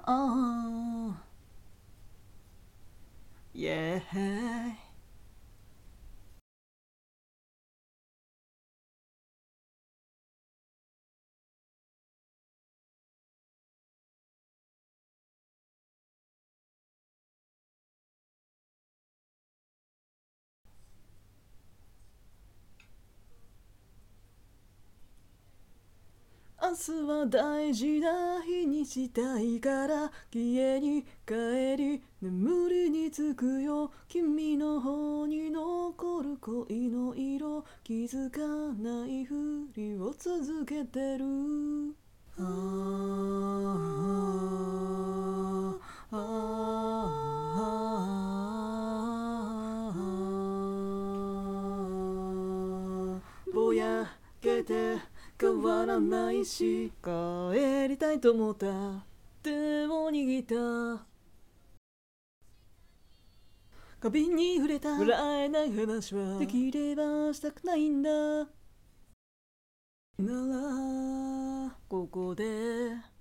ああ、イエーイ。明日は大事な日にしたいから家に帰り眠りにつくよ。君の方に残る恋の色気づかないふりを続けてる。ああああ、ぼやけて変わらないし帰りたいと思った手を握った花瓶に触れた笑えない話はできればしたくないんだならここで